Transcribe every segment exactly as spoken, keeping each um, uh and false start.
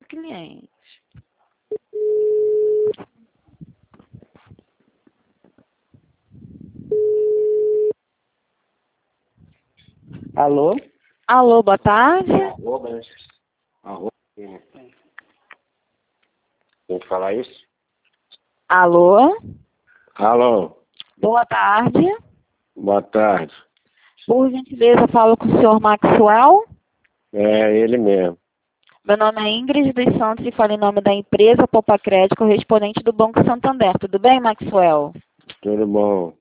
cliente. Alô? Alô, boa tarde. Arroba, arroba. Tem que falar isso? Alô? Alô? Boa tarde. Boa tarde. Por gentileza, falo com o senhor Maxwell. É ele mesmo. Meu nome é Ingrid dos Santos e falo em nome da empresa Poupa Crédito, correspondente do Banco Santander. Tudo bem, Maxwell? Tudo bom?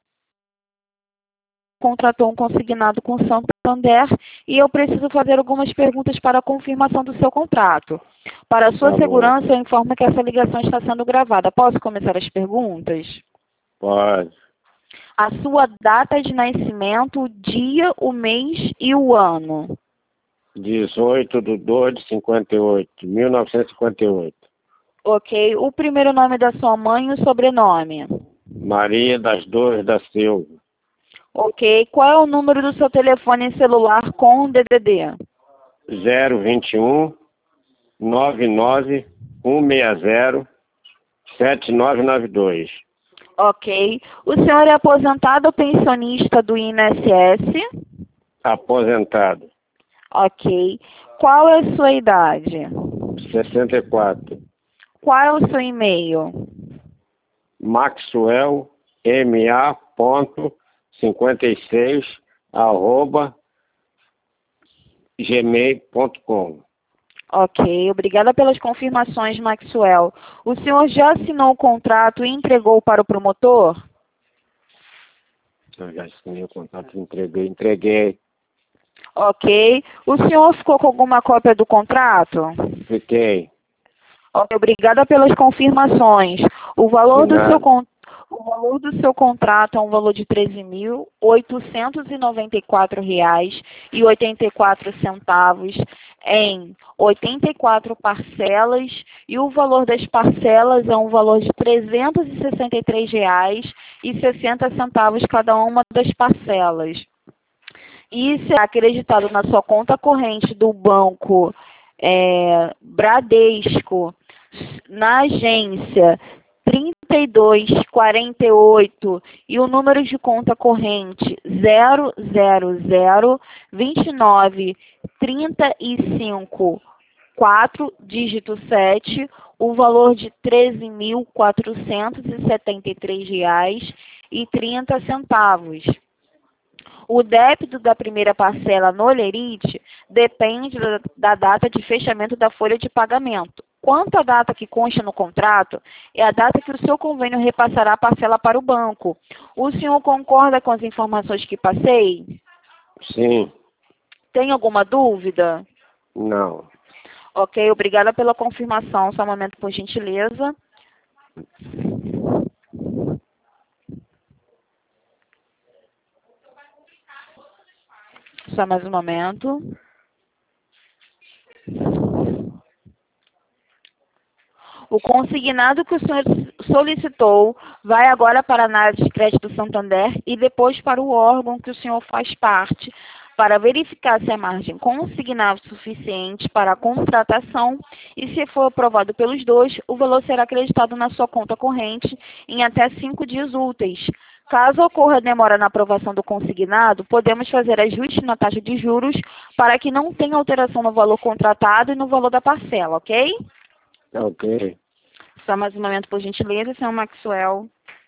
Contratou um consignado com o Santander e eu preciso fazer algumas perguntas para a confirmação do seu contrato. Para a sua Tá segurança, bom. eu informo que essa ligação está sendo gravada. Posso começar as perguntas? Pode. A sua data de nascimento, o dia, o mês e o ano. dezoito de dois de cinquenta e oito, mil novecentos e cinquenta e oito. Ok. O primeiro nome da sua mãe e o sobrenome. Maria das Dores da Silva. Ok. Qual é o número do seu telefone celular com D D D? zero vinte e um, nove nove, um seis zero, sete nove nove dois. Ok. O senhor é aposentado ou pensionista do I N S S? Aposentado. Ok. Qual é a sua idade? sessenta e quatro. Qual é o seu e-mail? Maxwell, M A ponto cinquenta e seis, arroba, gmail ponto com. Ok. Obrigada pelas confirmações, Maxwell. O senhor já assinou o contrato e entregou para o promotor? Eu já assinei o contrato, entreguei, entreguei. Ok. O senhor ficou com alguma cópia do contrato? Fiquei. Ok, obrigada pelas confirmações. O valor De do seu nada. con- o valor do seu contrato é um valor de treze mil oitocentos e noventa e quatro reais e oitenta e quatro centavos em oitenta e quatro parcelas e o valor das parcelas é um valor de trezentos e sessenta e três reais e sessenta centavos cada uma das parcelas. E será acreditado na sua conta corrente do banco é, Bradesco, na agência trinta e dois quarenta e oito e o número de conta corrente zero zero zero vinte e nove trinta e cinco quatro, dígito sete, o valor de treze mil quatrocentos e setenta e três reais e trinta centavos. O débito da primeira parcela no Olerite depende da, da data de fechamento da folha de pagamento. Quanto à data que consta no contrato, é a data que o seu convênio repassará a parcela para o banco. O senhor concorda com as informações que passei? Sim. Tem alguma dúvida? Não. Ok, obrigada pela confirmação. Só um momento, por gentileza. Só mais um momento. O consignado que o senhor solicitou vai agora para a análise de crédito Santander e depois para o órgão que o senhor faz parte, para verificar se a margem consignada é suficiente para a contratação e, se for aprovado pelos dois, o valor será acreditado na sua conta corrente em até cinco dias úteis. Caso ocorra demora na aprovação do consignado, podemos fazer ajuste na taxa de juros para que não tenha alteração no valor contratado e no valor da parcela, ok? Ok. Só mais um momento, por gentileza, senhor Maxwell.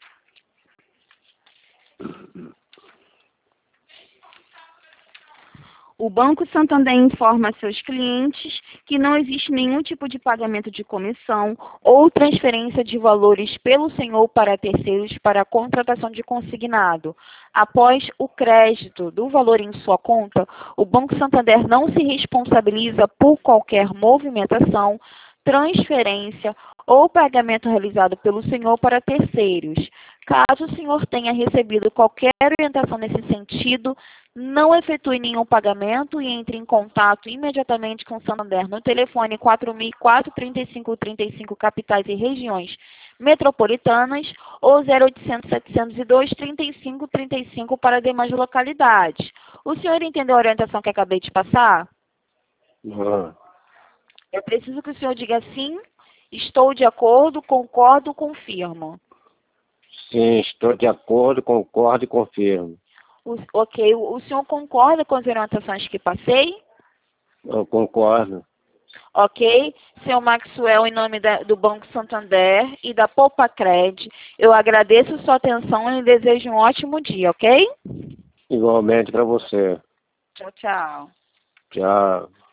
O Banco Santander informa a seus clientes que não existe nenhum tipo de pagamento de comissão ou transferência de valores pelo senhor para terceiros para a contratação de consignado. Após o crédito do valor em sua conta, o Banco Santander não se responsabiliza por qualquer movimentação, transferência ou pagamento realizado pelo senhor para terceiros. Caso o senhor tenha recebido qualquer orientação nesse sentido, não efetue nenhum pagamento e entre em contato imediatamente com o Santander no telefone quatro mil e quatro, trinta e cinco trinta e cinco, capitais e regiões metropolitanas, ou zero oitocentos, setecentos e dois, trinta e cinco trinta e cinco para demais localidades. O senhor entendeu a orientação que acabei de passar? Ah, Eu preciso que o senhor diga sim, estou de acordo, concordo, confirmo. Sim, estou de acordo, concordo e confirmo. O, ok, o, o senhor concorda com as orientações que passei? Eu concordo. Ok? Senhor Maxwell, em nome da, do Banco Santander e da Poupa-Cred, eu agradeço sua atenção e desejo um ótimo dia, ok? Igualmente para você. Tchau, tchau. Tchau.